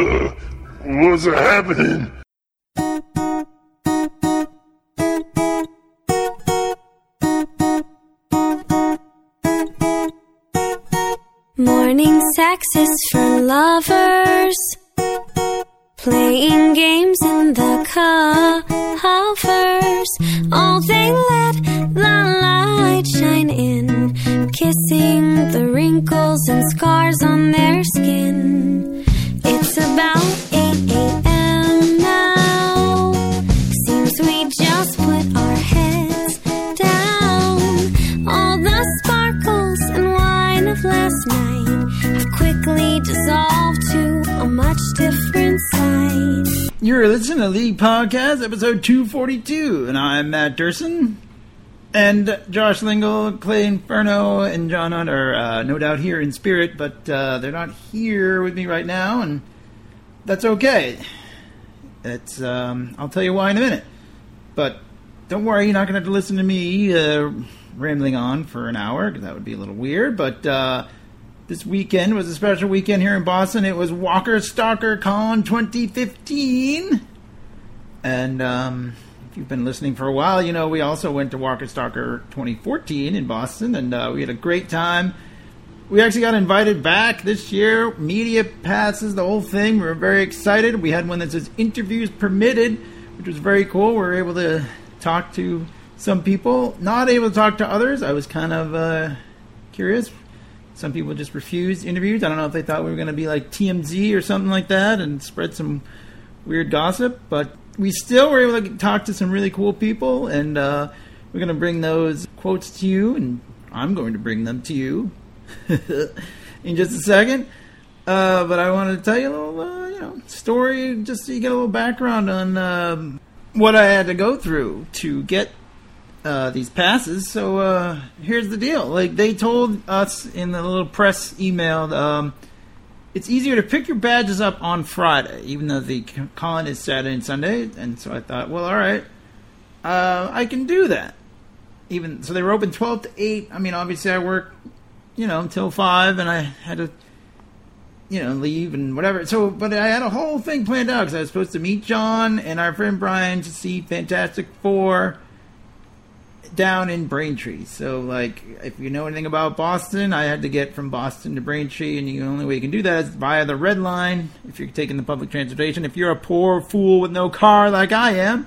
What's happening? Morning sex is for lovers, playing games in the covers. All day let the light shine in, kissing the wrinkles and scars on their skin. It's about 8 a.m. now, seems we just put our heads down. All the sparkles and wine of last night have quickly dissolved to a much different sight. You're listening to League Podcast, episode 242, and I'm Matt Durson. And Josh Lingle, Clay Inferno, and John Hunt are no doubt here in spirit, but they're not here with me right now, and that's okay. It's I'll tell you why in a minute. But don't worry, you're not going to have to listen to me rambling on for an hour, because that would be a little weird. But this weekend was a special weekend here in Boston. It was Walker Stalker Con 2015. And if you've been listening for a while, you know we also went to Walker Stalker 2014 in Boston, and we had a great time. We actually got invited back this year. Media passes, the whole thing. We were very excited. We had one that says interviews permitted, which was very cool. We were able to talk to some people, not able to talk to others. I was kind of curious. Some people just refused interviews. I don't know if they thought we were going to be like TMZ or something like that and spread some weird gossip, but we still were able to talk to some really cool people, and we're going to bring those quotes to you, and I'm going to bring them to you in just a second. But I wanted to tell you a little story, just so you get a little background on what I had to go through to get these passes. So here's the deal. Like, they told us in the little press email, it's easier to pick your badges up on Friday, even though the con is Saturday and Sunday. And so I thought, well, all right, I can do that. Even so, they were open 12 to 8. I mean, obviously I work, until 5, and I had to, leave and whatever. So, but I had a whole thing planned out, because I was supposed to meet John and our friend Brian to see Fantastic Four down in Braintree. So, like, if you know anything about Boston, I had to get from Boston to Braintree, and the only way you can do that is via the Red Line, if you're taking the public transportation, if you're a poor fool with no car like I am.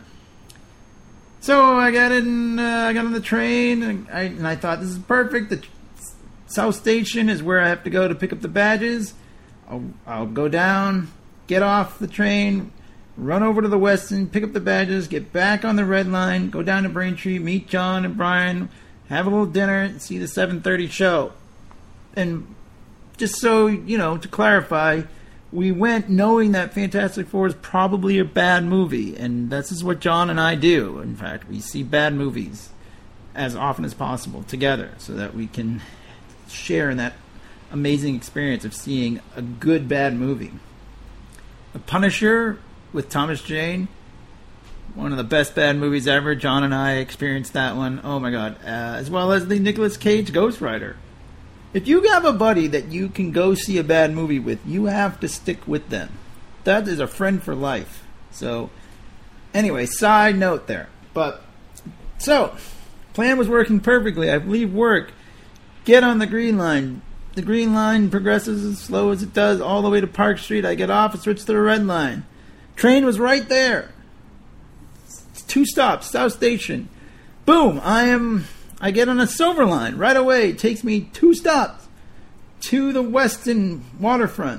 So I got on the train, and I thought, this is perfect. The South Station is where I have to go to pick up the badges. I'll go down, get off the train, run over to the Westin, pick up the badges, get back on the Red Line, go down to Braintree, meet John and Brian, have a little dinner, and see the 7:30 show. And just so, to clarify, we went knowing that Fantastic Four is probably a bad movie, and this is what John and I do. In fact, we see bad movies as often as possible together, so that we can share in that amazing experience of seeing a good bad movie. The Punisher with Thomas Jane, one of the best bad movies ever. John and I experienced that one. Oh my god. As well as the Nicolas Cage Ghost Rider. If you have a buddy that you can go see a bad movie with, you have to stick with them. That is a friend for life. So, anyway, side note there. But, so, plan was working perfectly. I leave work, get on the Green Line. The Green Line progresses as slow as it does all the way to Park Street. I get off and switch to the Red Line. Train was right there. 2 stops, South Station. Boom! I get on a Silver Line right away. It takes me 2 stops to the Westin waterfront.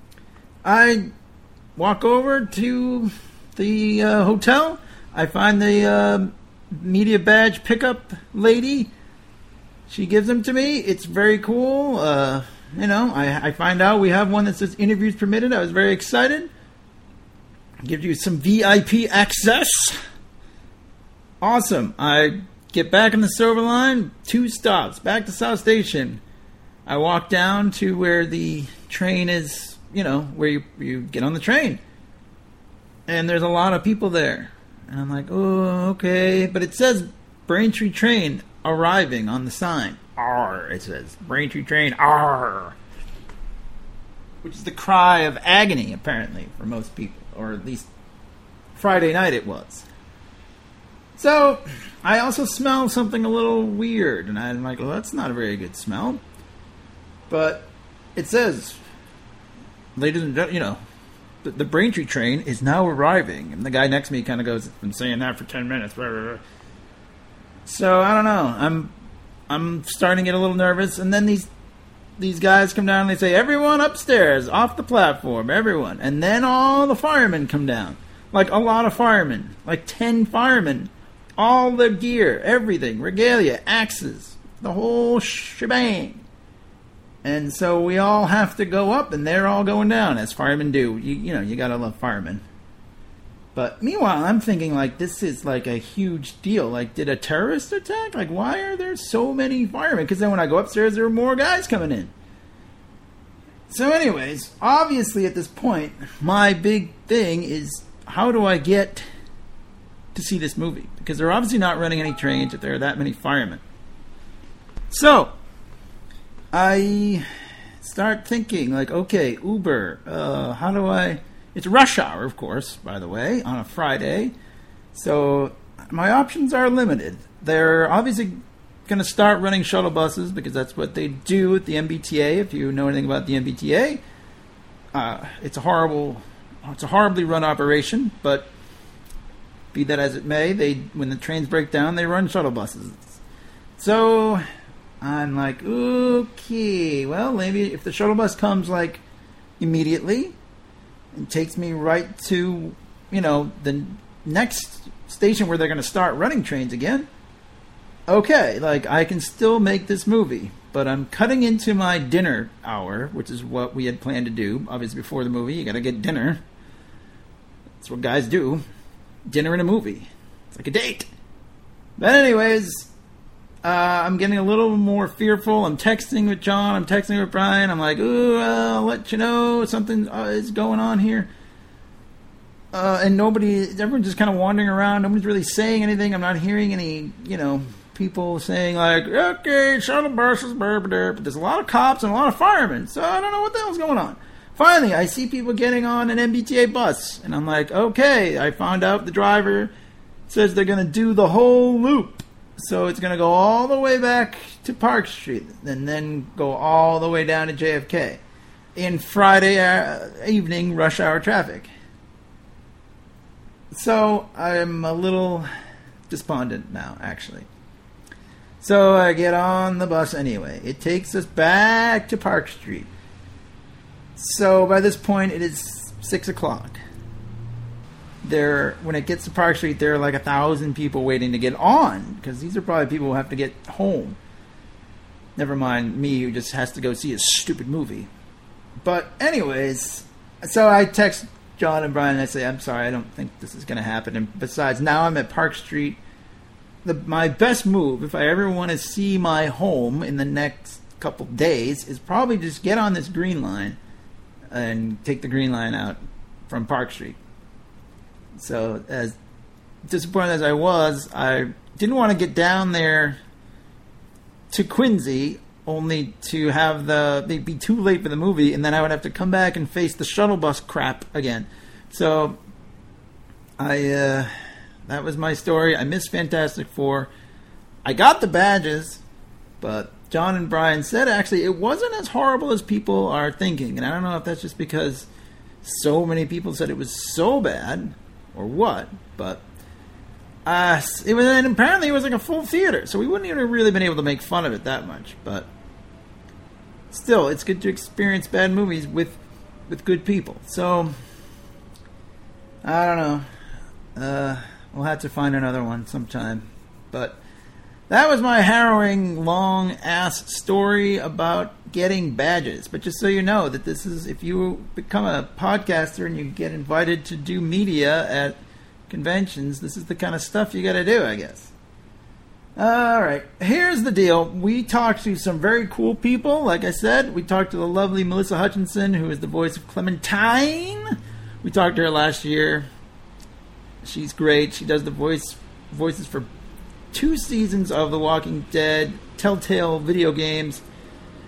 I walk over to the hotel. I find the media badge pickup lady. She gives them to me. It's very cool. I find out we have one that says interviews permitted. I was very excited. Give you some VIP access. Awesome. I get back on the Silver Line, 2 stops, back to South Station. I walk down to where the train is, where you get on the train. And there's a lot of people there. And I'm like, oh, okay. But it says Braintree train arriving on the sign. R, it says. Braintree train, R. which is the cry of agony, apparently, for most people, or at least Friday night it was. So, I also smell something a little weird, and I'm like, well, that's not a very good smell. But it says, ladies and gentlemen, the Braintree train is now arriving. And the guy next to me kind of goes, I've been saying that for 10 minutes. Blah, blah, blah. So, I don't know. I'm starting to get a little nervous, and then these guys come down and they say, everyone upstairs, off the platform, everyone. And then all the firemen come down. Like a lot of firemen. Like 10 firemen. All their gear, everything, regalia, axes, the whole shebang. And so we all have to go up, and they're all going down, as firemen do. You gotta love firemen. But meanwhile, I'm thinking, like, this is like a huge deal. Like, did a terrorist attack? Like, why are there so many firemen? Because then when I go upstairs, there are more guys coming in. So anyways, obviously at this point, my big thing is, how do I get to see this movie? Because they're obviously not running any trains if there are that many firemen. So, I start thinking, like, okay, Uber, how do I... It's rush hour, of course, by the way, on a Friday. So, my options are limited. They're obviously going to start running shuttle buses, because that's what they do at the MBTA, if you know anything about the MBTA. It's a horribly run operation, but be that as it may, when the trains break down, they run shuttle buses. So, I'm like, okay, well, maybe if the shuttle bus comes, like, immediately, and takes me right to, the next station where they're going to start running trains again, okay, like, I can still make this movie. But I'm cutting into my dinner hour, which is what we had planned to do. Obviously, before the movie, you got to get dinner. That's what guys do. Dinner and a movie. It's like a date. But anyways, I'm getting a little more fearful. I'm texting with John. I'm texting with Brian. I'm like, I'll let you know something is going on here. And everyone's just kind of wandering around. Nobody's really saying anything. I'm not hearing any, people saying like, okay, shuttle buses, but there's a lot of cops and a lot of firemen. So I don't know what the hell's going on. Finally, I see people getting on an MBTA bus, and I'm like, okay, I found out the driver says they're going to do the whole loop. So it's going to go all the way back to Park Street, and then go all the way down to JFK in Friday evening rush hour traffic. So I'm a little despondent now, actually. So I get on the bus anyway. It takes us back to Park Street. So by this point, it is 6 o'clock. When it gets to Park Street, there are like 1,000 people waiting to get on, because these are probably people who have to get home. Never mind me, who just has to go see a stupid movie. But anyways, so I text John and Brian and I say, I'm sorry, I don't think this is going to happen. And besides, now I'm at Park Street. My best move, if I ever want to see my home in the next couple days, is probably just get on this green line and take the green line out from Park Street. So, as disappointed as I was, I didn't want to get down there to Quincy only to have they'd be too late for the movie, and then I would have to come back and face the shuttle bus crap again. So, that was my story. I missed Fantastic Four. I got the badges, but John and Brian said actually it wasn't as horrible as people are thinking. And I don't know if that's just because so many people said it was so bad or what, but apparently it was like a full theater, so we wouldn't even have really been able to make fun of it that much. But still, it's good to experience bad movies with good people. So I don't know. We'll have to find another one sometime. But that was my harrowing, long-ass story about getting badges. But just so you know, that this is, if you become a podcaster and you get invited to do media at conventions, this is the kind of stuff you got to do, I guess. Alright, here's the deal. We talked to some very cool people, like I said. We talked to the lovely Melissa Hutchinson, who is the voice of Clementine. We talked to her last year. She's great. She does the voices for 2 seasons of The Walking Dead, Telltale video games.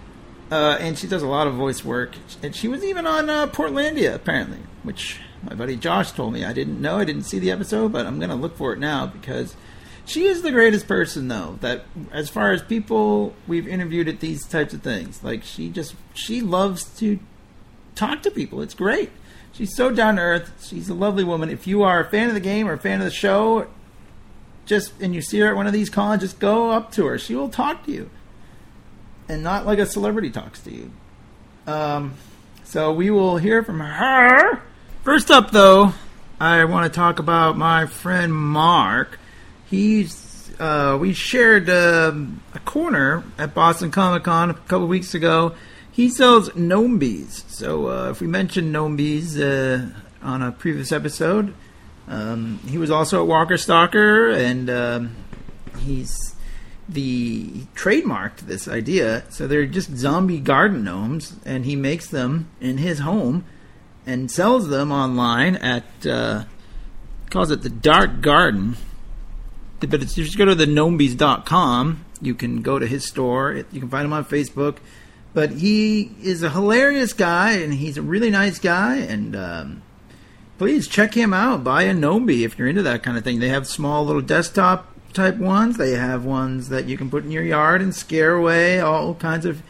And she does a lot of voice work. And she was even on Portlandia, apparently, which my buddy Josh told me. I didn't know. I didn't see the episode, but I'm going to look for it now because she is the greatest person, though, that as far as people we've interviewed at these types of things. Like, she loves to talk to people. It's great. She's so down to earth. She's a lovely woman. If you are a fan of the game or a fan of the show, and you see her at one of these cons, just go up to her. She will talk to you. And not like a celebrity talks to you. So we will hear from her. First up, though, I want to talk about my friend Mark. We shared a corner at Boston Comic Con a couple weeks ago. He sells Gnomebees. So if we mentioned Gnomebees on a previous episode, he was also at Walker Stalker, and he trademarked this idea. So they're just zombie garden gnomes, and he makes them in his home and sells them online at calls it the Dark Garden. But if you just go to the gnomebees.com, you can go to his store. You can find him on Facebook. But he is a hilarious guy, and he's a really nice guy. And please check him out. Buy a Gnomebee if you're into that kind of thing. They have small little desktop type ones. They have ones that you can put in your yard and scare away all kinds of,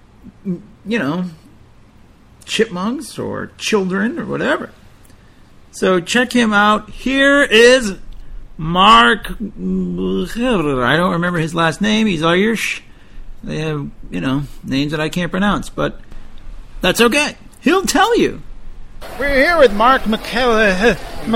chipmunks or children or whatever. So check him out. Here is Mark. I don't remember his last name. He's Irish. They have, names that I can't pronounce, but that's okay. He'll tell you. We're here with Mark McCullough.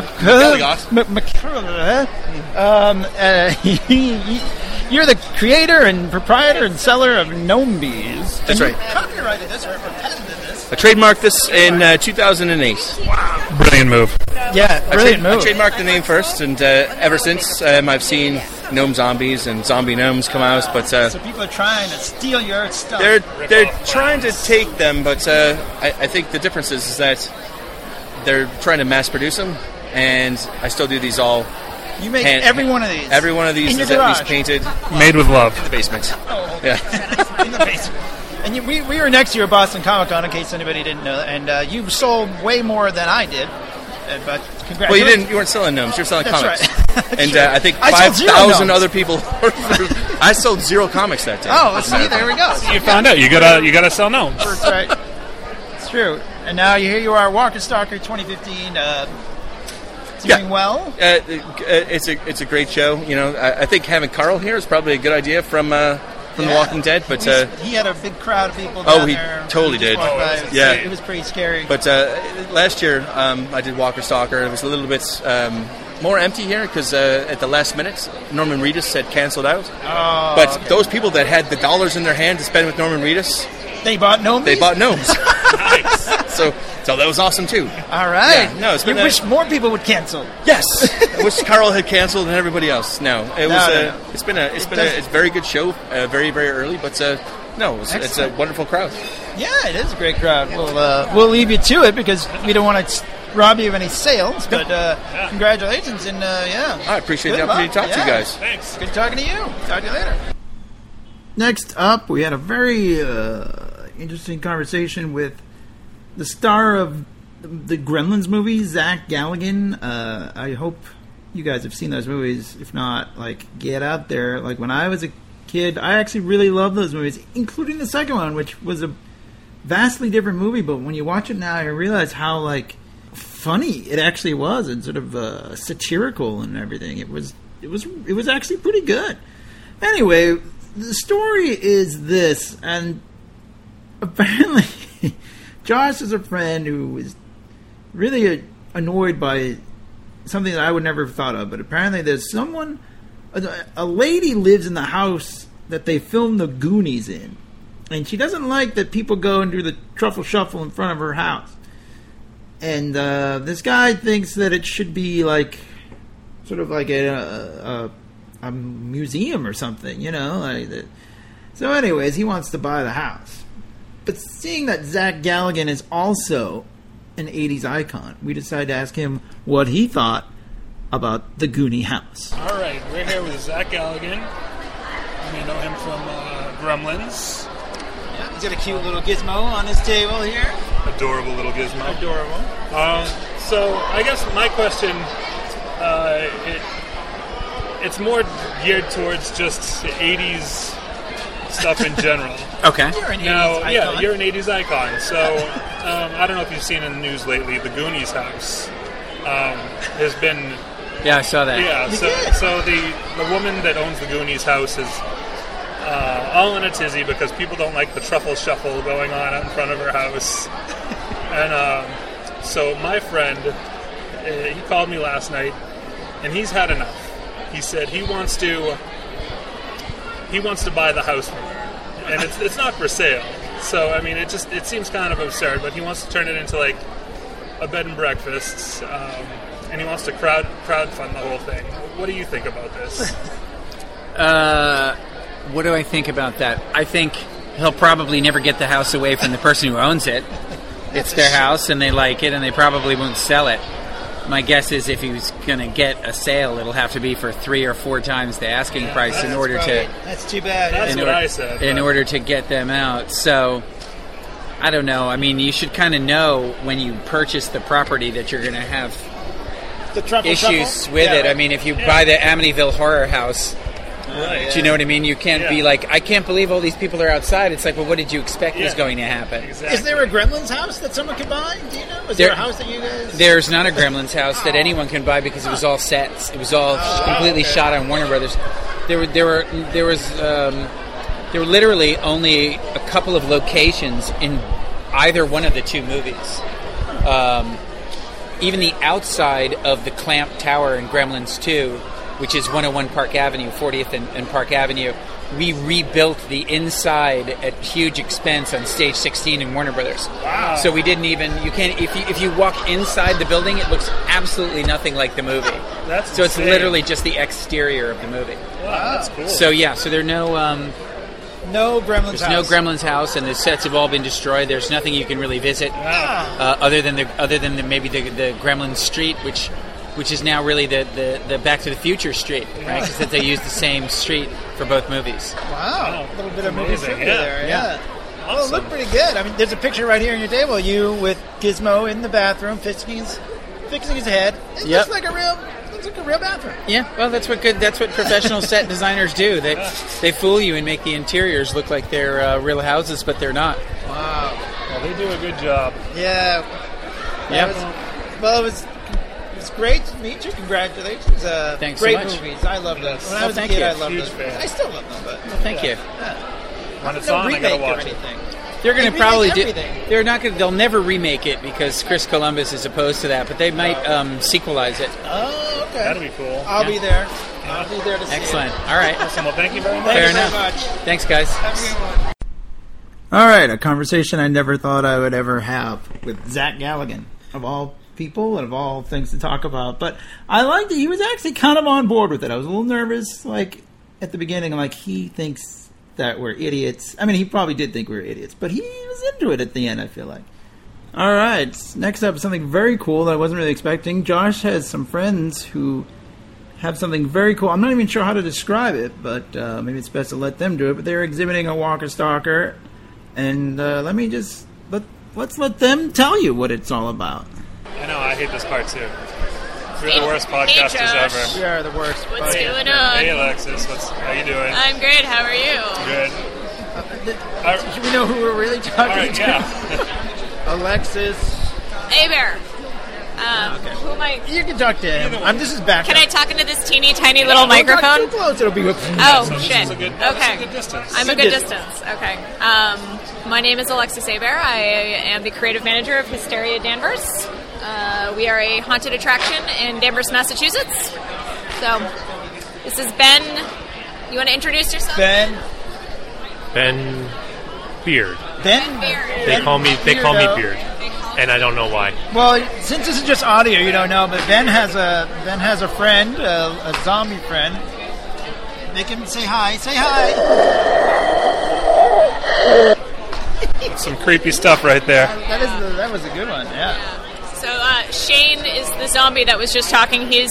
You're the creator and proprietor and seller of Gnomebees. That's right. Copyrighted this or patented this. I trademarked this in 2008. Wow. Brilliant move. Yeah, brilliant move. I trademarked the name first, and ever since I've seen gnome zombies and zombie gnomes come out. But so people are trying to steal your stuff. They're trying to take them, but I think the difference is that they're trying to mass produce them, and I still do these all. You make every one of these. Every one of these is at least painted. Made with love. In the basement. Oh, okay. Yeah. In the basement. And we were next to you at Boston Comic Con, in case anybody didn't know, and you sold way more than I did. But congratulations. Well, you weren't selling gnomes. You were selling comics. Right. And Sure. I think I sold 5,000 other people. I sold 0 comics that day. Oh, see, there we go. You found out. You gotta sell gnomes. That's right. It's true. And now here you are, Walker Stalker 2015. Doing well. It's a great show. I think having Carl here is probably a good idea from The Walking Dead. But he had a big crowd of people down there. He totally did. Yeah, it was pretty scary. But last year I did Walker Stalker. It was a little bit more empty here because at the last minute Norman Reedus had canceled out. Oh, but okay. those people that had the dollars in their hand to spend with Norman Reedus, they bought gnomes. Nice. So that was awesome too. All right. Yeah, no, you wish more people would cancel. Yes, I wish Carl had canceled and everybody else. No, it's been a very good show. Very very early, but it's a wonderful crowd. Yeah, it is a great crowd. We'll leave you to it because we don't want to rob you of any sales. But congratulations and I appreciate the opportunity to talk to you guys. Thanks. Good talking to you. Talk to you later. Next up, we had a very interesting conversation with the star of the Gremlins movie, Zach Galligan. I hope you guys have seen those movies. If not, get out there. When I was a kid, I actually really loved those movies, including the second one, which was a vastly different movie. But when you watch it now, you realize how funny it actually was, and sort of satirical and everything. It was actually pretty good. Anyway, the story is this, and apparently Josh is a friend who was really annoyed by something that I would never have thought of, but apparently there's a lady lives in the house that they filmed the Goonies in, and she doesn't like that people go and do the truffle shuffle in front of her house. And this guy thinks that it should be sort of like a museum or something, So anyways, he wants to buy the house. But seeing that Zach Galligan is also an 80s icon, we decided to ask him what he thought about the Goonie house. All right, we're here with Zach Galligan. You may know him from Gremlins. Yeah, he's got a cute little gizmo on his table here. Adorable little gizmo. Adorable. So I guess my question, it's more geared towards just 80s stuff in general. Okay. You're an 80s Now, icon. yeah, you're an 80s icon. So I don't know if you've seen in the news lately, the Goonies house has been... Yeah, I saw that. Yeah, so the woman that owns the Goonies house is all in a tizzy because people don't like the truffle shuffle going on out in front of her house. And so my friend, he called me last night, and he's had enough. He said he wants to buy the house from her, and it's not for sale. So I mean, it seems kind of absurd, but he wants to turn it into like a bed and breakfast. And he wants to crowdfund the whole thing. What do you think about this? What do I think about that? I think he'll probably never get the house away from the person who owns it. It's their house, and they like it, and they probably won't sell it. My guess is if he was going to get a sale, it'll have to be for 3 or 4 times the asking price in order to... That's too bad. That's what I said. In order to get them out. So, I don't know. I mean, you should kind of know when you purchase the property that you're going to have The truffle issues shuffle? with Yeah, it. right. I mean, if you buy the Amityville Horror House, Right. do you know what I mean? You can't be like, I can't believe all these people are outside. It's like, well, what did you expect was Yeah. going to happen? Exactly. Is there a Gremlins house that someone could buy? Do you know? Is There- there a house that you guys... There's not a Gremlins house that anyone can buy because it was all sets. It was all completely shot on Warner Brothers. There were literally only a couple of locations in either one of the 2 movies. Even the outside of the Clamp Tower in Gremlins 2, which is 101 Park Avenue, 40th and Park Avenue, we rebuilt the inside at huge expense on Stage 16 in Warner Brothers. Wow! So we didn't even if you walk inside the building, it looks absolutely nothing like the movie. That's so it's insane. literally just the exterior of the movie. Wow, that's cool. So yeah, so there are no No Gremlins there's house. no Gremlins house, and the sets have all been destroyed. There's nothing you can really visit other than maybe the Gremlins Street, which is now really the Back to the Future Street, right? Because they use the same street for both movies. Wow. A little bit of movie amazing, trivia yeah. there. Yeah. Well, it looked pretty good. I mean, there's a picture right here on your table. You with Gizmo in the bathroom, fixing his head. It looks like a real bathroom. Yeah, well, that's what professional set designers do. They fool you and make the interiors look like they're real houses, but they're not. Wow. Well, they do a good job. Yeah. Yep. It was great to meet you. Congratulations. Thanks so great much. movies. I loved them. When I Oh, was a thank kid, you. I loved Huge them. fan. I still love them, but Thank you. When it's no on, I remake gotta or watch it. anything. They're going They to probably remake do. everything. They'll never remake it because Chris Columbus is opposed to that. But they might sequelize it. Oh, okay. That'd be cool. I'll be there. I'll be there to see Excellent. it. All right. Awesome. Well, thank you very much. Thank Fair you very enough. much. Thanks, guys. Have a good one. All right, a conversation I never thought I would ever have with Zach Galligan, of all people and of all things to talk about. But I liked it. He was actually kind of on board with it. I was a little nervous, like, at the beginning, like, he thinks that we're idiots. I mean, he probably did think we were idiots, but he was into it at the end, I feel like. All right, next up is something very cool that I wasn't really expecting. Josh has some friends who have something very cool. I'm not even sure how to describe it, but maybe it's best to let them do it. But they're exhibiting a Walker Stalker, and let's let them tell you what it's all about. I know, I hate this part too. We're the worst podcasters Josh. ever. We are the worst. What's going on? Hey Alexis, how you doing? I'm great. How are you? Good. Should we know who we're really talking Alright, to? yeah. Alexis. Hey, Bear. Who am I? You can talk to him. This is back. Can I talk into this teeny tiny little microphone? Too close, it'll be. Oh, So shit. this is a good Okay. distance. I'm a good distance. Okay. My name is Alexis Hebert. I am the creative manager of Hysteria Danvers. We are a haunted attraction in Danvers, Massachusetts. So, this is Ben. You want to introduce yourself? Ben. Beard. Ben. Beard. They call me Beardo. Beard, and I don't know why. Well, since this is just audio, you don't know, but Ben has a friend, a zombie friend. Make him say hi. Say hi. Some creepy stuff right there. That was a good one. Yeah. So, Shane is the zombie that was just talking. He's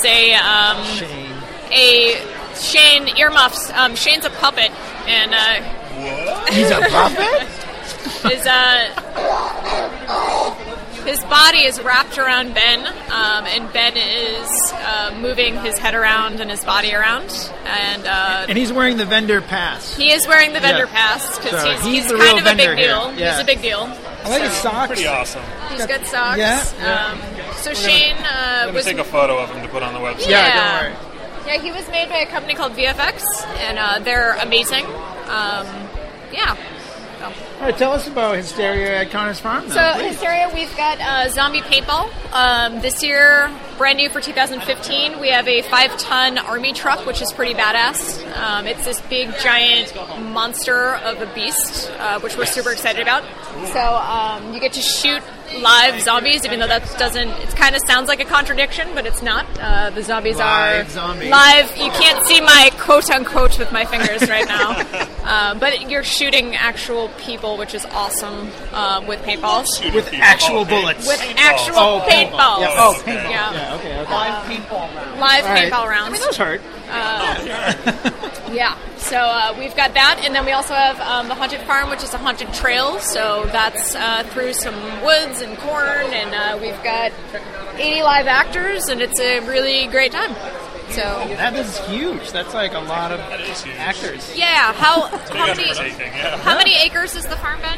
Shane earmuffs. Shane's a puppet, and He's a puppet. His body is wrapped around Ben, and Ben is moving his head around and his body around, and he's wearing the vendor pass. He is wearing the vendor pass because So he's the kind real of a big vendor deal. here. Yeah. He's a big deal. I like his socks. Pretty awesome. He's got socks. Yeah. So Shane I'm going was to take a photo of him to put on the website. Yeah, don't worry. Yeah, he was made by a company called VFX, and they're amazing. Yeah. So. All right, tell us about Hysteria at Connor's Farm. So Hysteria, we've got Zombie Paintball. This year, brand new for 2015, we have a 5-ton army truck, which is pretty badass. It's this big, giant monster of a beast, which we're super excited about. So you get to shoot live zombies, even though that doesn't, it kind of sounds like a contradiction, but it's not. The zombies Live are zombies. live. You can't see my quote-unquote with my fingers right now. But you're shooting actual people, which is awesome, with paintballs. With actual bullets. With actual paintballs. Yeah. Oh, paintball. Yeah. Yeah, okay. Live paintball round. Live All right. paintball I rounds. mean, those hurt. Yeah, so we've got that, and then we also have the Haunted Farm, which is a haunted trail, so that's through some woods and corn, and we've got 80 live actors, and it's a really great time. So That is huge. That's like a lot of is huge. actors. yeah, how Big many undertaking, yeah. how many acres is the farm, Ben?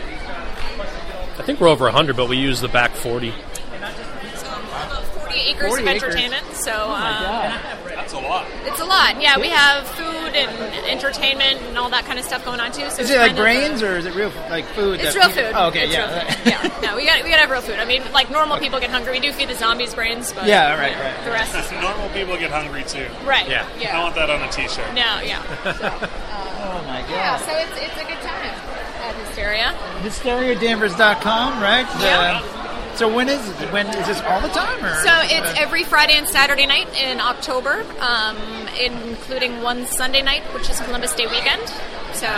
I think we're over 100, but we use the back 40. So about 40 acres 40 of acres. entertainment. So That's a lot. it's a lot. Yeah, we have food and entertainment and all that kind of stuff going on too. So Is it's it like kind of brains or is it real like food? It's that real people- food. Oh, okay, It's yeah. real food. Yeah. No, we gotta have real food. I mean, like normal people get hungry. We do feed the zombies brains, but Yeah, right. the rest is Normal people get hungry too. right. Yeah. I want that on a t-shirt. No, yeah. Oh my Yeah, god. so it's a good time at Hysteria. HysteriaDanvers.com, right? Yeah. So when is this all the time or? So it's every Friday and Saturday night in October, including one Sunday night, which is Columbus Day weekend. So,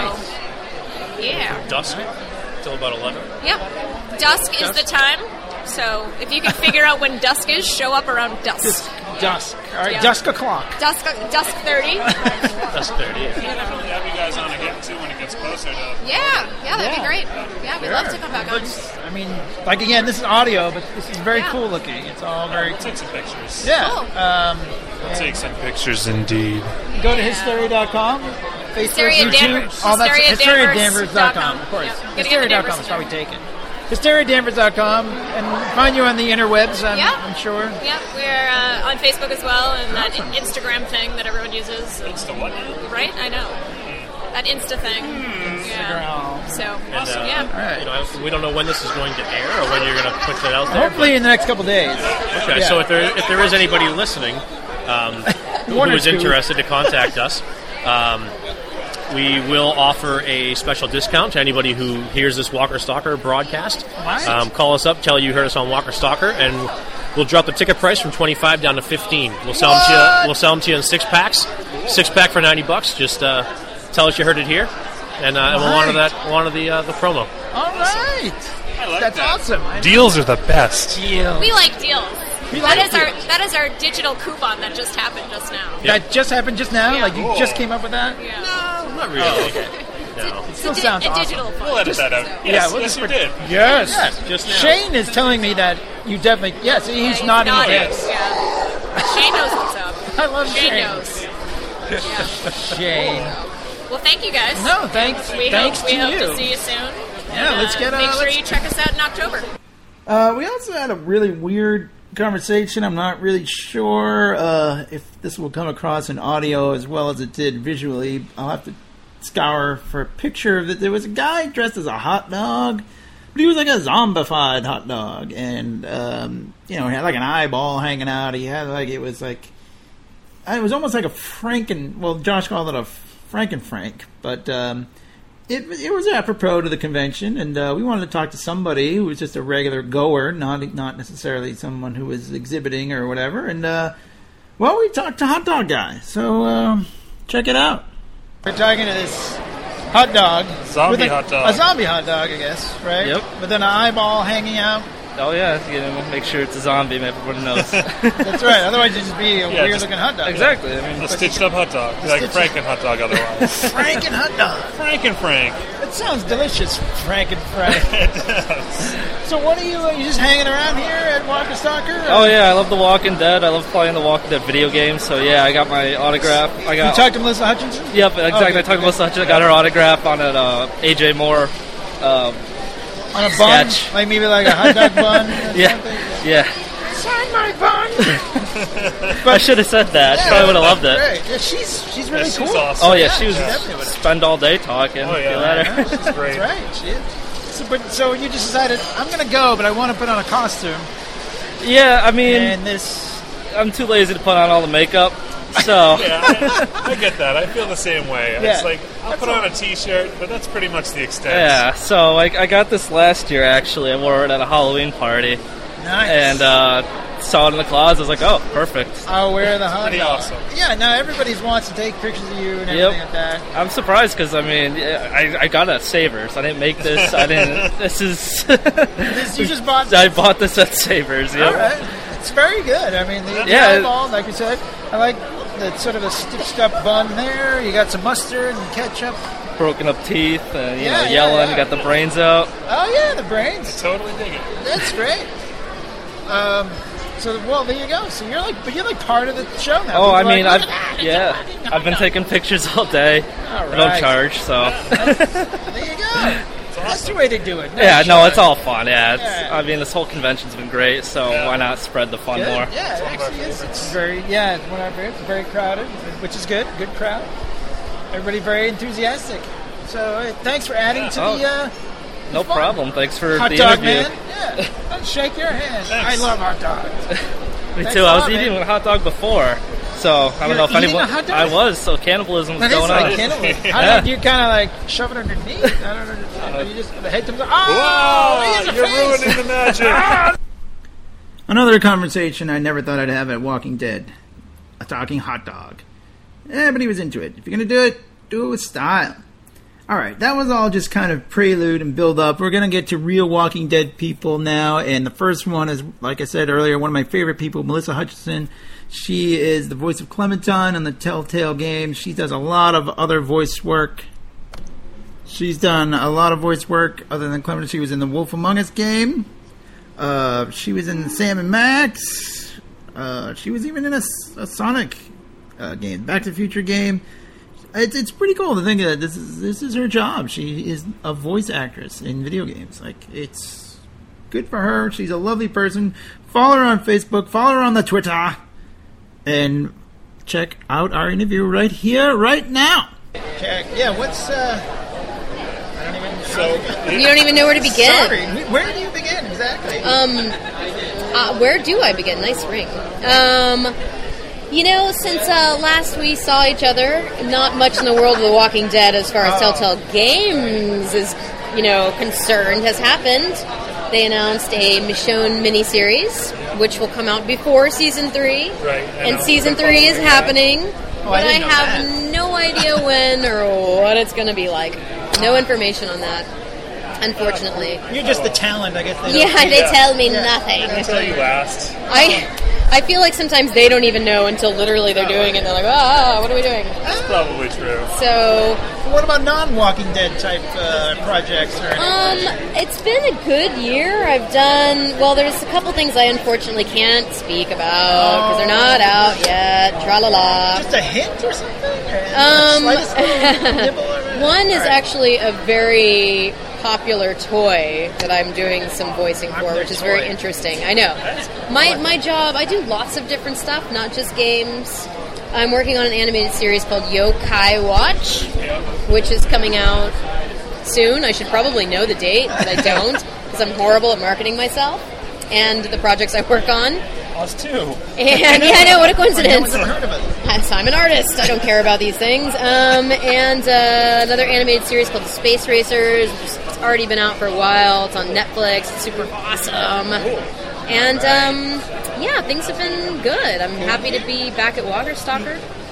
yeah. Dusk till about 11. Yep. Dusk is the time. So if you can figure out when dusk is, show up around dusk. Dusk. All right, Yeah. dusk o'clock. Dusk 30. That's 30. We'll definitely have you guys on again too when it gets closer to. Yeah, that'd be Yeah. great. Yeah, we'd love to come back on. I mean, like again, this is audio, but this is very Yeah. cool looking. It's all very We'll take some pictures. yeah. Cool. We'll take some pictures indeed. Go to hysteria.com, Facebook, Hysteria YouTube, Danvers. all that's HysteriaDanvers.com. HysteriaDanvers.com, of course. Yeah. Gotta get the Hysteria.com Danvers is probably in taken. HysteriaDanvers.com, and find you on the interwebs, I'm sure. Yep, we're on Facebook as well, and that Instagram thing that everyone uses. It's the what? Right? I know. That Insta thing. Yeah. So, yeah. All right. You know, we don't know when this is going to air or when you're going to put that out there. Hopefully in the next couple days. Okay, Yeah. so if there is anybody listening who One or is two. interested to contact us, we will offer a special discount to anybody who hears this Walker Stalker broadcast. Right. Call us up, tell you heard us on Walker Stalker, and we'll drop the ticket price from $25 down to $15. We'll sell them to you. We'll sell them to you in 6-packs. 6-pack for $90. Just tell us you heard it here, and we'll honor that. We'll honor the promo. All right. I like That's that. awesome. Deals are the best. Deal. We like deals. We like That is our digital coupon that just happened just now. That just happened just now? Yeah. Like you just came up with that? Yeah. Not really. No. It's Still sounds a awesome. digital fund. We'll edit that out. Yeah, Yes, we'll yes, just you put- did. Yes. Just now. Shane is telling me that you definitely... Yes, he's Yeah, nodding his nodding. head. Yeah. Shane knows what's up. I love Shane Shane. knows. Yeah. Shane. Well, thank you guys. No, thanks We hope to you. to see you soon. Yeah, And, let's get make sure let's- you check us out in October. We also had a really weird conversation. I'm not really sure if this will come across in audio as well as it did visually. I'll have to scour for a picture of it. There was a guy dressed as a hot dog, but he was like a zombified hot dog, and he had like an eyeball hanging out. He had it was almost like a Josh called it a Frankenfrank, but it was apropos to the convention, and we wanted to talk to somebody who was just a regular goer, not necessarily someone who was exhibiting or whatever. And we talked to Hot Dog Guy, so check it out. We're talking to this hot dog, Zombie with hot dog. a zombie hot dog, I guess, right? Yep. With an eyeball hanging out. Oh yeah, you know, make sure it's a zombie. Everyone knows. That's right. Otherwise, it'd just be a Yeah, weird-looking hot dog. Exactly. I mean, A stitched-up hot dog, like Franken hot dog. Otherwise, Franken hot dog. Frank. That sounds delicious, Franken Frank. It does. So what are you just hanging around here at Walker Stalker? oh yeah, I love The Walking Dead. I love playing The Walking Dead video games. So yeah, I got my autograph. I You got. talked to Melissa Hutchinson? Yep, exactly. Okay. I talked to Melissa Hutchinson. I got her autograph on an AJ Moore. On a bun? Sketch. Like maybe like a hot dog bun or Yeah, something? yeah. Sign my bun! I should have said that. She probably would have loved it. Great. Yeah, she's really She's cool. awesome. Oh yeah, she was definitely would've. spend all day talking. Oh, yeah. You let her. She's great. That's right, she is. So you just decided, I'm going to go, but I want to put on a costume. Yeah, I mean, And this... I'm too lazy to put on all the makeup, so Yeah, I get that. I feel the same way. Yeah. It's like I'll put on a T-shirt, but that's pretty much the extent. yeah. So I got this last year. Actually, I wore it at a Halloween party, Nice. and saw it in the closet. I was like, oh, perfect. I'll wear the hot Pretty dog. awesome. Yeah, now everybody wants to take pictures of you and everything like that. I'm surprised because I mean, I got it at Savers. I didn't make this. I didn't. This is. You just bought I bought this at Savers. Yep. All right. It's very good. I mean, the Yeah. eyeball, like you said, I like the sort of a stitched up bun there. You got some mustard and ketchup. Broken up teeth, you Yeah, know, yeah, yelling. yeah. Got the brains out. Oh, yeah, the brains. Totally dig it. That's great. So, well, there you go. So you're like part of the show now. Oh, I People are mean, like, "Look at that, I've been taking pictures all day. All I don't right. charge, so. There you go. That's the way to do it. Yeah, no, charge. it's all fun. Yeah, Yeah. I mean, this whole convention's been great, so why not spread the fun Good. more? Yeah, it actually is. It's very, it's one of our favorites. It's very crowded, which is good. Good crowd. Everybody very enthusiastic. So thanks for adding to the No fun. problem. Thanks for hot the dog interview. man. Yeah, let's shake your hand. Thanks. I love hot dogs. Me Thanks too. a I was lot, eating man. a hot dog before, so I don't You're know if eating anyone. a hot dog? I was, so cannibalism was That is going like on. cannibalism. Yeah. How do you kind of like shove it underneath? I don't know. You just the head comes out. Oh, Wow, he has a you're face. ruining the magic. Another conversation I never thought I'd have at Walking Dead. A talking hot dog. Everybody was into it. If you're going to do it with style. Alright, that was all just kind of prelude and build up. We're going to get to real Walking Dead people now. And the first one is, like I said earlier, one of my favorite people, Melissa Hutchinson. She is the voice of Clementine on the Telltale games. She does a lot of other voice work. She's done a lot of voice work other than Clementine. She was in the Wolf Among Us game. She was in Sam and Max. She was even in a Sonic game, Back to the Future game. It's pretty cool to think that this is her job. She is a voice actress in video games. Like, it's good for her. She's a lovely person. Follow her on Facebook. Follow her on the Twitter. And check out our interview right here, right now. Yeah, what's I don't even. You don't even know where to begin. Sorry, where do you begin exactly? Where do I begin? Nice ring. Since last we saw each other, not much in the world of The Walking Dead as far as Telltale Games is, concerned has happened. They announced a Michonne miniseries, which will come out before Season 3. Right. And Season 3 is happening, but I didn't know have that. no idea when or what it's going to be like. No information on that, unfortunately. You're just the talent, I guess. They tell me nothing. Until you asked. I feel like sometimes they don't even know until literally they're doing it and they're like, what are we doing? That's probably true. So, What about non-Walking Dead type projects or anything? it's been a good year. I've done, there's a couple things I unfortunately can't speak about because they're not out yet. Tra-la-la. Just a hint or something? Slightest little nibble or whatever? One is All right. actually a very popular toy that I'm doing some voicing for, Popular which is very toy. interesting. I know. My job, I do lots of different stuff, not just games. I'm working on an animated series called Yokai Watch, which is coming out soon. I should probably know the date, but I don't, because I'm horrible at marketing myself and the projects I work on. Us too. And I know, what a coincidence. Never heard of it. Yes, I'm an artist. I don't care about these things. And another animated series called The Space Racers, which has already been out for a while. It's on Netflix. It's super awesome. And things have been good. I'm happy to be back at Waterstalker.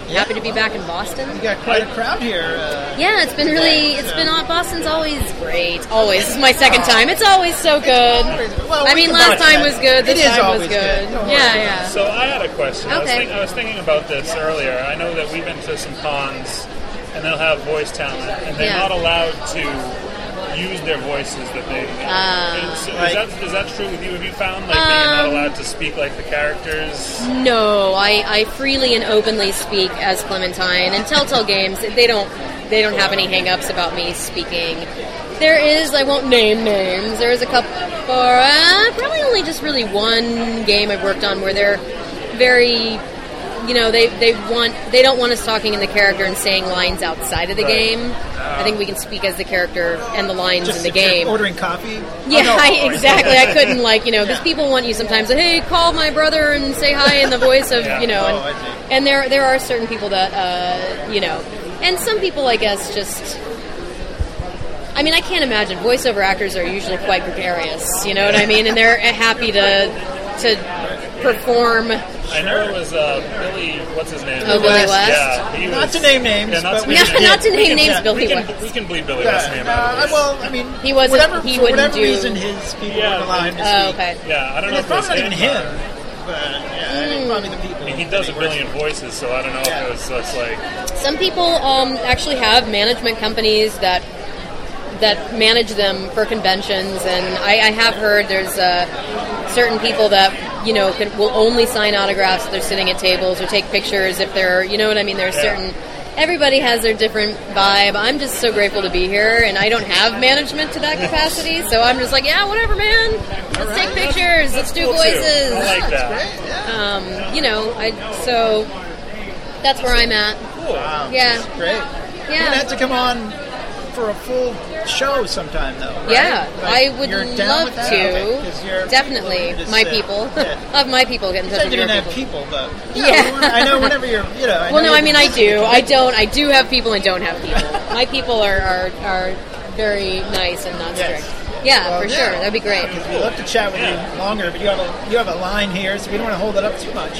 Happy to be back in Boston. You got quite a crowd here. Yeah, it's been Boston's always great. Always. This is my second time. It's always so good. Well, I mean, last time was good. This time was always good. Don't Yeah, worry. yeah. So I had a question. Okay. I was thinking about this earlier. I know that we've been to some cons, and they'll have voice talent, and they're Yeah. not allowed to use their voices that they. Is that true with you? Have you found that you're not allowed to speak like the characters? No, I freely and openly speak as Clementine. And Telltale Games, they don't have any hang-ups about me speaking. There is, I won't name names, there is a couple, probably only just really one game I've worked on where they're very, they don't want us talking in the character and saying lines outside of the game. I think we can speak as the character and the lines Just in the if you're game. ordering coffee? Yeah, exactly. I couldn't because people want you sometimes. Hey, call my brother and say hi in the voice of and there are certain people that and some people I guess just. I mean, I can't imagine. Voiceover actors are usually quite gregarious. You know what I mean? And they're happy to perform. I know it was Billy. What's his name? Oh, Billy West. Yeah, he Not was, to name names, Yeah, but not to name names, Billy West. We can bleep Billy West's name out. Well, I mean, He wasn't- whatever, he for wouldn't whatever do- reason his people Yeah, wouldn't allow him to Oh, speak. okay. Yeah, I don't And know it's if it was probably not even him. but- But, yeah, I mean, probably the people. I mean, he does a billion voices, so I don't know if it was just like. Some people actually have management companies that manage them for conventions, and I have heard there's certain people that will only sign autographs if they're sitting at tables or take pictures if they're what I mean. There's certain. Everybody has their different vibe. I'm just so grateful to be here, and I don't have management to that capacity, so I'm just like, yeah, whatever, man. Let's take pictures. Let's do Cool too. voices. I like that. So that's where I'm at. Cool. Yeah. Great. You're Yeah. going to have to come on for a full show sometime, though. Right? Yeah, Like, I would you're down love with that? to. Okay, 'cause you're Definitely, just my said- people. Yeah. Of my people, get in You touch said with you your didn't have people. people, but Yeah. I know whenever you're, Well, no, I mean I do. I do have people and don't have people. My people are very nice and not Yes. strict. Yeah, Well, for sure. That'd be great. Because we'd love to chat with you longer, but you have a line here, so we don't want to hold it up too much.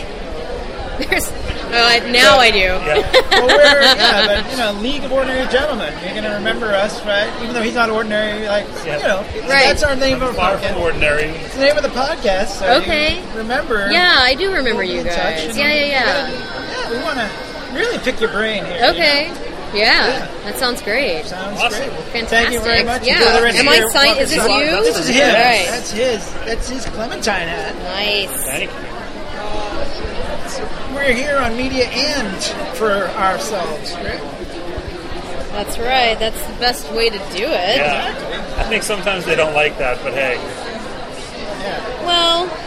Now I do. Well, but League of Ordinary Gentlemen. You're going to remember us, right? Even though he's not ordinary, Right. That's our name of Far our from podcast. ordinary. It's the name of the podcast. So Okay. you remember? Yeah, I do remember We'll be you in touch guys. and Yeah. Yeah, we want to really pick your brain here. Okay. Yeah, that sounds great. Sounds Awesome. great. Well, Fantastic. Thank you very much. Yeah. Enjoy the rest Am of I your signed? walk Is this aside. you? This is his. Right. That's his Clementine hat. Nice. Thank you. We're here on media and for ourselves. Right? That's right. That's the best way to do it. Yeah. I think sometimes they don't like that, but hey. Well,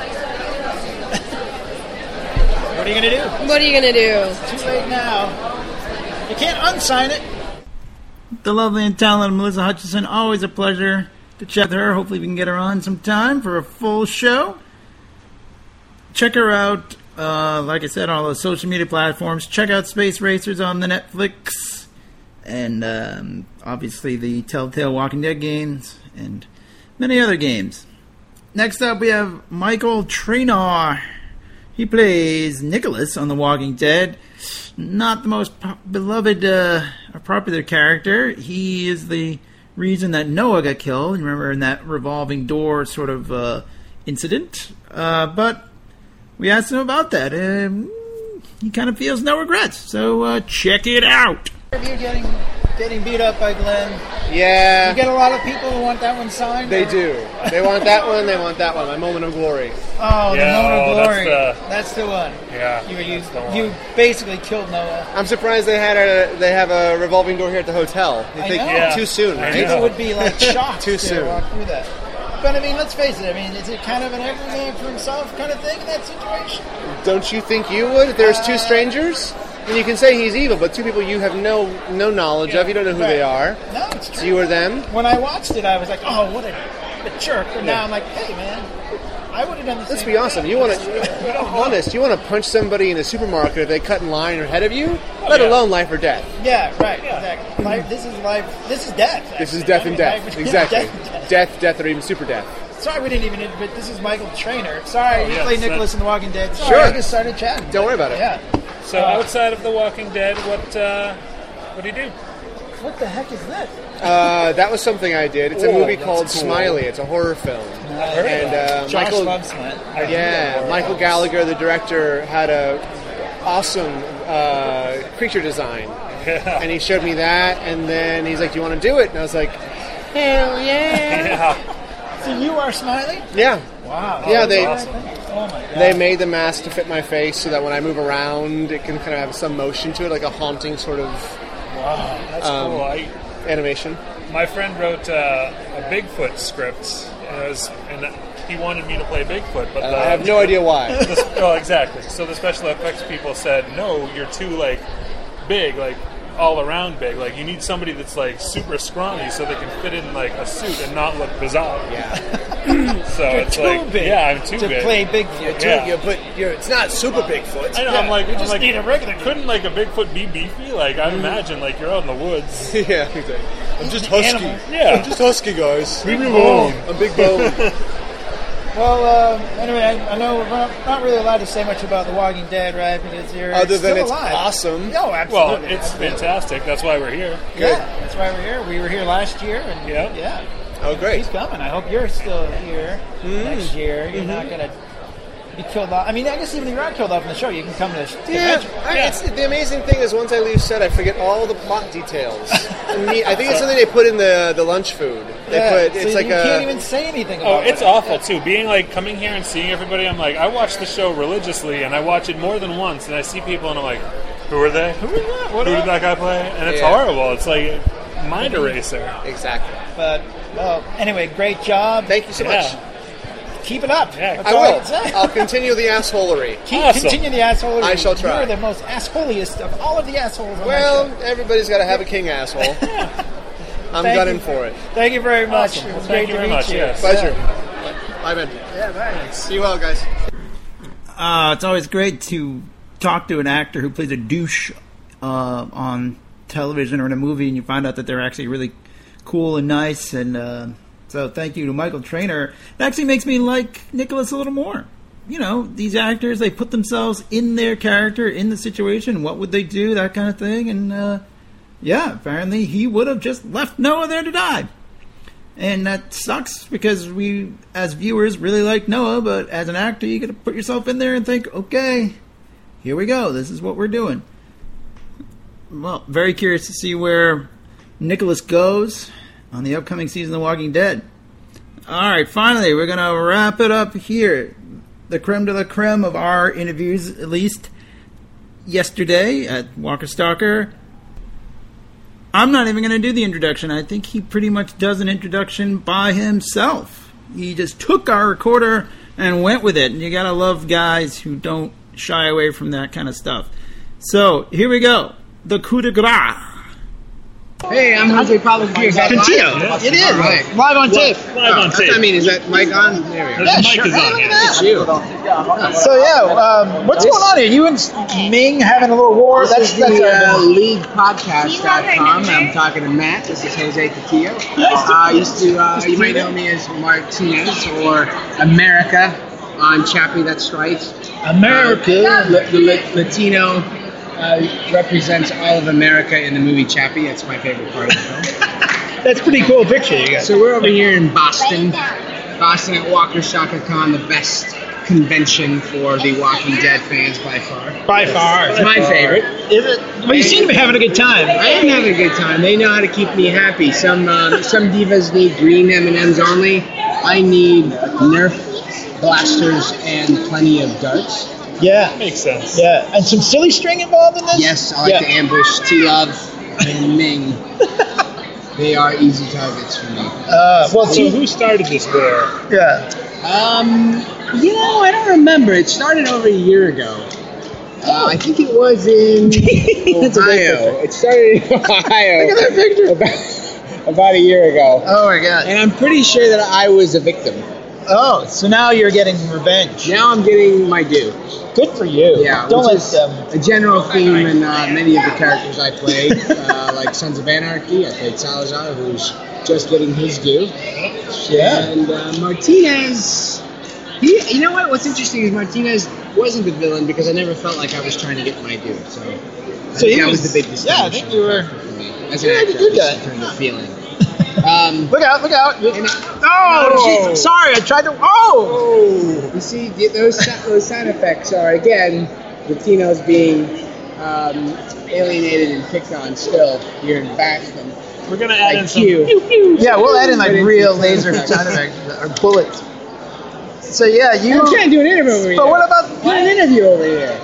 What are you going to do? what are you gonna do? Too late now. You can't unsign it. The lovely and talented Melissa Hutchison. Always a pleasure to chat with her. Hopefully we can get her on sometime for a full show. Check her out, like I said, on all the social media platforms. Check out Space Racers on the Netflix. And obviously the Telltale Walking Dead games and many other games. Next up we have Michael Traynor. He plays Nicholas on The Walking Dead. Not the most beloved or popular character. He is the reason that Noah got killed. Remember in that revolving door sort of incident. But we asked him about that. He kind of feels no regrets. So check it out. You're getting beat up by Glenn. Yeah. You get a lot of people who want that one signed? They do. They want that one, they want that one. My moment of glory. Oh, Yeah, the moment of glory. that's That's the one. Yeah. You, the one. you basically killed Noah. I'm surprised they have a revolving door here at the hotel. You I think know. Yeah. too soon, I right? know. People would be like shocked Too to soon. walk through that. But I mean, let's face it. I mean, is it kind of an everyman for himself kind of thing in that situation? Don't you think you would? If there's two strangers, and you can say he's evil, but two people you have no knowledge of, you don't know who they are. No, it's true. It's you or them. When I watched it, I was like, oh, what a jerk. But now I'm like, hey, man, I would have done the same. Let's be awesome. You want to, honest, you want to punch somebody in a supermarket if they cut in line ahead of you, let alone life or death. Yeah, right, exactly. Life, this is life. This is death. This is actually. death and death. Life- Exactly. Death and Death, or even super death. Sorry, we didn't even. But this is Michael Traynor. Sorry, you yes, played Nicholas in The Walking Dead. Sorry, Sure. I just started chatting. Don't worry about it. Yeah. So outside of The Walking Dead, what do you do? What the heck is that? That was something I did. It's a movie called Smiley. It's a horror film. And Josh loves Smiley. Michael Gallagher, the director, had a awesome creature design. And he showed me that, and then he's like, "Do you want to do it?" And I was like, "Hell yeah!" So you are Smiley? Yeah. Wow. Yeah, awesome. Oh my God. They made the mask to fit my face so that when I move around, it can kind of have some motion to it, like a haunting sort of That's cool. animation. My friend wrote a Bigfoot script, and he wanted me to play Bigfoot, but I have no idea why. Well, exactly. So the special effects people said, "No, you're too big, all around big. You need somebody that's super scrawny so they can fit in a suit and not look bizarre." Yeah. So it's too big. Yeah, I'm too to big. play Bigfoot. It's not super Bigfoot. I know. I'm we just need a regular. Couldn't a Bigfoot be beefy? I imagine you're out in the woods. Yeah, exactly. I'm just husky. Animal. Yeah. I'm just husky, guys. Leave me alone. I'm big bone. Well, anyway, I know we're not really allowed to say much about The Walking Dead, right? Because you're Other than still it's alive. awesome. No, absolutely. Well, it's absolutely. fantastic. That's why we're here. Good. Yeah, that's why we're here. We were here last year, and yeah. Oh, great. He's coming. I hope you're still here next year. You're not going to be killed off. I mean, I guess even if you're not killed off in the show, you can come to the convention. It's, the amazing thing is once I leave set, I forget all the plot details. I think it's something they put in the lunch food. It's so you can't even say anything about it. It's awful, too. Being, coming here and seeing everybody, I'm I watch the show religiously, and I watch it more than once, and I see people, and I'm like, who are they? Who is that? Who did that guy play? And it's horrible. It's mind eraser. Exactly. But, well, anyway, great job. Thank you so much. Keep it up. Yeah. I will. I'll continue the assholery. Continue the assholery. I shall try. You're the most assholiest of all of the assholes on Well, my show. everybody's got to have a king asshole. I'm gunning for it. Thank you very much. Awesome. It was Thank great you to very meet much, you. yes. Pleasure. Bye, Ben. Yeah, thanks. See you well, guys. It's always great to talk to an actor who plays a douche on television or in a movie, and you find out that they're actually really cool and nice. And so thank you to Michael Trainer. It actually makes me like Nicholas a little more. These actors, they put themselves in their character, in the situation. What would they do? That kind of thing. And apparently he would have just left Noah there to die. And that sucks because we, as viewers, really like Noah, but as an actor, you got to put yourself in there and think, okay, here we go. This is what we're doing. Well, very curious to see where Nicholas goes on the upcoming season of The Walking Dead. All right, finally, we're going to wrap it up here. The creme de la creme of our interviews, at least yesterday at Walker Stalker. I'm not even going to do the introduction. I think he pretty much does an introduction by himself. He just took our recorder and went with it. And you got to love guys who don't shy away from that kind of stuff. So, here we go. The coup de grace. Hey, I'm Jose Pablo Gutierrez. Is that live? It is. Right. Live on tape. Live on tape. I mean, is that mic on? There we go. The mic is on. It's you. So, what's going on here? You and Ming having a little war? This is the leaguepodcast.com. I'm talking to Matt. This is Jose Castillo. You might know me as Martinez or America on Chappie That Strikes. America. The Latino represents all of America in the movie Chappie. That's my favorite part of the film. That's a pretty cool picture you got. So we're over here in Boston at Walker Stalker Con, the best convention for the Walking Dead fans by far. By far. It's my favorite. Is it? Well, you seem to be having a good time. I am having a good time. They know how to keep me happy. Some divas need green M&Ms only. I need Nerf blasters and plenty of darts. Yeah. Makes sense. Yeah. And some silly string involved in this? Yes, I like to ambush T-Love and Ming. They are easy targets for me. So who started this war? Yeah. I don't remember. It started over a year ago. I think it was in Ohio. It started in Ohio. Look at that picture. About a year ago. Oh my God. And I'm pretty sure that I was a victim. Oh, so now you're getting revenge. Now I'm getting my due. Good for you. Yeah, Don't which let is them. a general theme in many of the characters I played, like Sons of Anarchy. I played Salazar, who's just getting his due. Yeah. And Martinez, You know what? What's interesting is Martinez wasn't the villain because I never felt like I was trying to get my due. So that was the big distinction. Yeah, I think you were. As an actor, good guy. in terms of feeling. Look out! Oh, sorry, I tried to. Oh! You see, those sound effects are again Latinos being alienated and picked on still here in Baxton. We're gonna add in some. Yeah, we'll add in like real laser sound effects or bullets. So yeah, I'm trying to do an interview over here. But what about do an interview over here?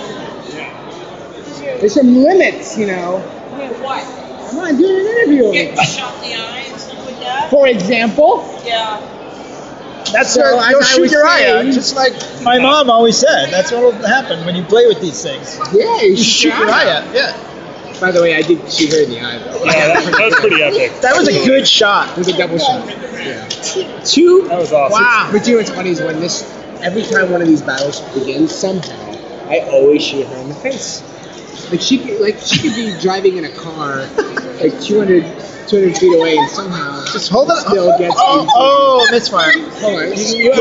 There's some limits, you know. What? I'm not doing an interview over here. Shot in the eyes with that? For example. Yeah. That's So, right. You'll as I shoot was your eye out, saying- just like my mom always said. That's what will happen when you play with these things. Yeah, You shoot your eye out. Yeah. By the way, I did shoot her in the eye, though. Yeah, that was pretty epic. That was a good shot. It was a double shot. Yeah. Two. That was awesome. Wow. But you know what's funny is every time one of these battles begins, somehow I always shoot her in the face. Like she could be driving in a car like 200 feet away, and somehow Just hold it. still gets. Misfire. Hold on.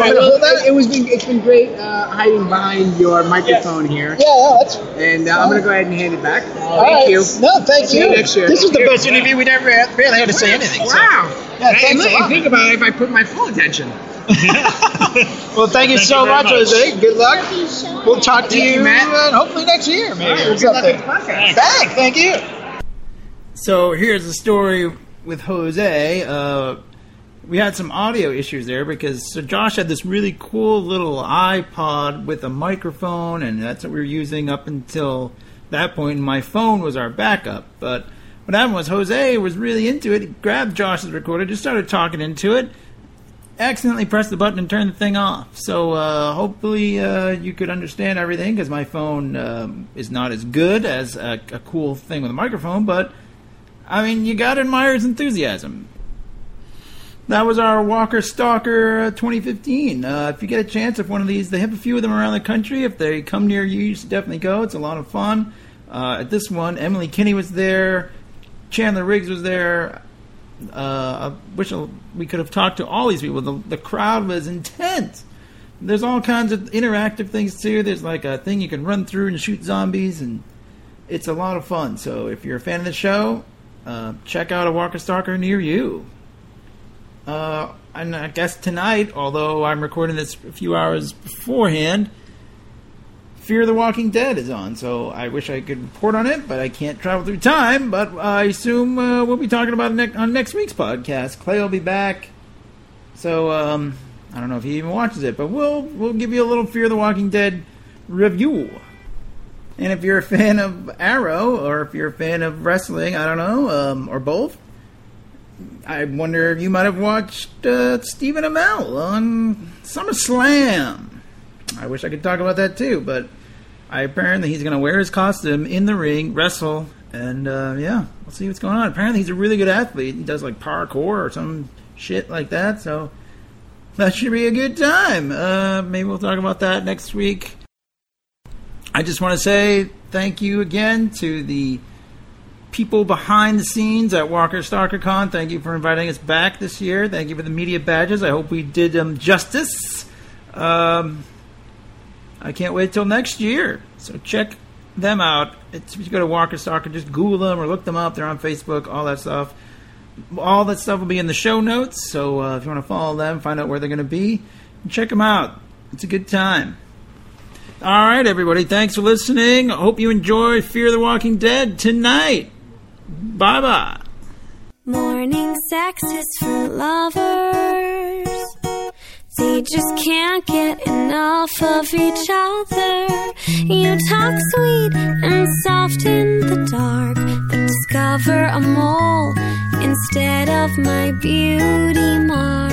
It's been great hiding behind your microphone here. Yeah, that's. And I'm gonna go ahead and hand it back. All Thank right. you. No, thank See you. you next year. This was the best interview we'd ever had. Barely had to say anything. So. Wow. Yeah, thanks a lot. Think about it if I put my full attention. Well, thank you so much, Jose. Good luck. We'll talk to Thank you, Matt. hopefully next year, maybe. All right, or good luck something. with the podcast. Thanks. Thank you. So here's the story with Jose. We had some audio issues there because Josh had this really cool little iPod with a microphone, and that's what we were using up until that point. And my phone was our backup. But what happened was Jose was really into it. He grabbed Josh's recorder, just started talking into it, accidentally pressed the button and turned the thing off. So hopefully you could understand everything because my phone is not as good as a cool thing with a microphone, but I mean, you got to admire his enthusiasm. That was our Walker Stalker 2015. If you get a chance, if one of these, they have a few of them around the country. If they come near you, you should definitely go. It's a lot of fun. At this one, Emily Kinney was there. Chandler Riggs was there. I wish we could have talked to all these people. The crowd was intense. There's all kinds of interactive things too. There's like a thing you can run through and shoot zombies, and it's a lot of fun. So if you're a fan of the show, check out a Walker Stalker near you. And I guess tonight, although I'm recording this a few hours beforehand, Fear the Walking Dead is on. So I wish I could report on it, but I can't travel through time. But I assume we'll be talking about it on next week's podcast. Clay will be back. So I don't know if he even watches it, but we'll give you a little Fear the Walking Dead review. And if you're a fan of Arrow, or if you're a fan of wrestling, I don't know, or both, I wonder if you might have watched Stephen Amell on SummerSlam. I wish I could talk about that too, but apparently he's going to wear his costume in the ring, wrestle, and yeah, we'll see what's going on. Apparently he's a really good athlete. He does like parkour or some shit like that, so that should be a good time. Maybe we'll talk about that next week. I just want to say thank you again to the people behind the scenes at Walker Stalker Con. Thank you for inviting us back this year. Thank you for the media badges. I hope we did them justice. I can't wait till next year. So check them out. If you go to Walker Stalker, just Google them or look them up. They're on Facebook, all that stuff. All that stuff will be in the show notes. So if you want to follow them, find out where they're going to be, check them out. It's a good time. All right, everybody. Thanks for listening. I hope you enjoy Fear the Walking Dead tonight. Bye-bye. Morning sex is for lovers. They just can't get enough of each other. You talk sweet and soft in the dark, but discover a mole instead of my beauty mark.